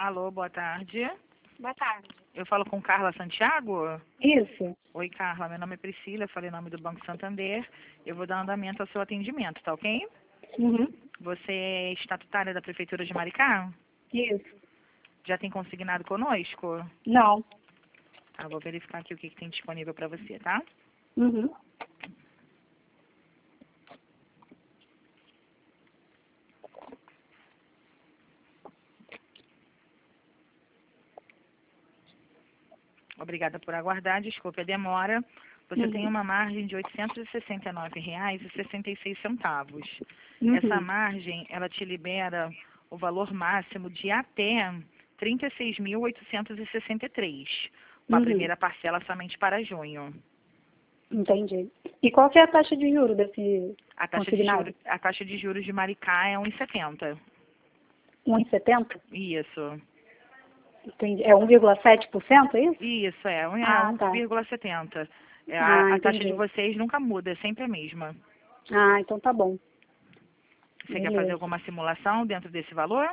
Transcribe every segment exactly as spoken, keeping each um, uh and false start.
Alô, boa tarde. Boa tarde. Eu falo com Carla Santiago? Isso. Oi, Carla. Meu nome é Priscila, eu falei em nome do Banco Santander. Eu vou dar andamento ao seu atendimento, tá ok? Uhum. Você é estatutária da Prefeitura de Maricá? Isso. Já tem consignado conosco? Não. Tá, vou verificar aqui o que, que tem disponível para você, tá? Uhum. Obrigada por aguardar, desculpe a demora. Você tem Uhum. uma margem de oitocentos e sessenta e nove reais e sessenta e seis centavos. Essa Uhum. margem, ela te libera o valor máximo de até trinta e seis mil oitocentos e sessenta e três, com a Uhum. primeira parcela somente para junho. Entendi. E qual que é a taxa de juros desse A taxa de consignado? juros, a taxa de juros de Maricá é um vírgula setenta. um vírgula setenta? Isso. Entendi. É um vírgula sete por cento, é isso? Isso, é, um- é Ah, tá. um vírgula setenta. É, a, Ah, a taxa de entendi. vocês nunca muda, é sempre a mesma. Ah, então tá bom. Você quer fazer Beleza. alguma simulação dentro desse valor?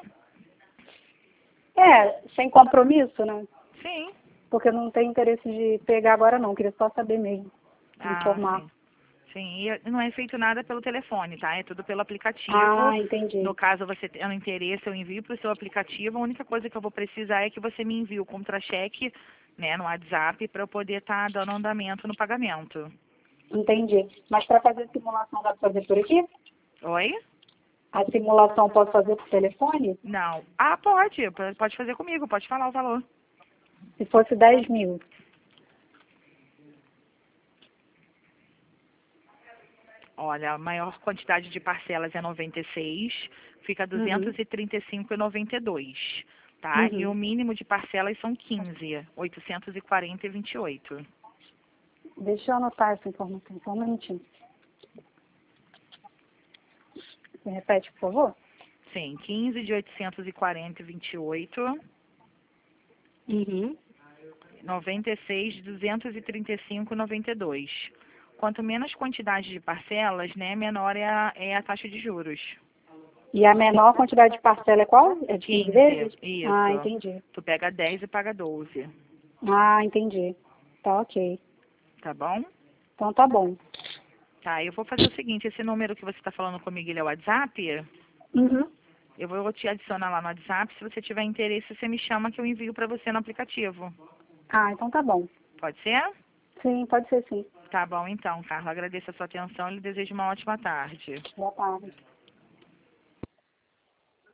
É, sem compromisso, né? Sim. Porque eu não tenho interesse de pegar agora não, queria só saber mesmo, me Ah, informar. sim. Sim, e não é feito nada pelo telefone, tá? É tudo pelo aplicativo. Ah, entendi. No caso, você tem um interesse, eu envio para o seu aplicativo. A única coisa que eu vou precisar é que você me envie o contra-cheque, né, no WhatsApp, para eu poder estar dando andamento no pagamento. Entendi. Mas para fazer simulação dá para fazer por aqui? Oi? A simulação posso fazer por telefone? Não. Ah, pode. Pode fazer comigo, pode falar o valor. Se fosse dez mil. Olha, a maior quantidade de parcelas é noventa e seis, fica Uhum. duzentos e trinta e cinco e noventa e dois, tá? E o Uhum. mínimo de parcelas são quinze, oitocentos e quarenta e vinte e oito. Deixa eu anotar essa informação, só um minutinho. Você repete, por favor? Sim, quinze de oitocentos e quarenta e vinte e oito, Uhum. noventa e seis de duzentos e trinta e cinco e noventa e dois. Quanto menos quantidade de parcelas, né, menor é a, é a taxa de juros. E a menor quantidade de parcela é qual? É de quinze quinze, vezes? Ah, isso. entendi. Tu pega dez e paga doze, Ah, entendi. Tá ok. tá bom? Então tá bom. Tá, eu vou fazer o seguinte, esse número que você está falando comigo, ele é o WhatsApp? Uhum. Eu vou te adicionar lá no WhatsApp. Se você tiver interesse, você me chama que eu envio para você no aplicativo. Ah, então tá bom. Pode ser? Sim, pode ser sim. Tá bom então, Carla. Agradeço a sua atenção e lhe desejo uma ótima tarde. Boa tarde.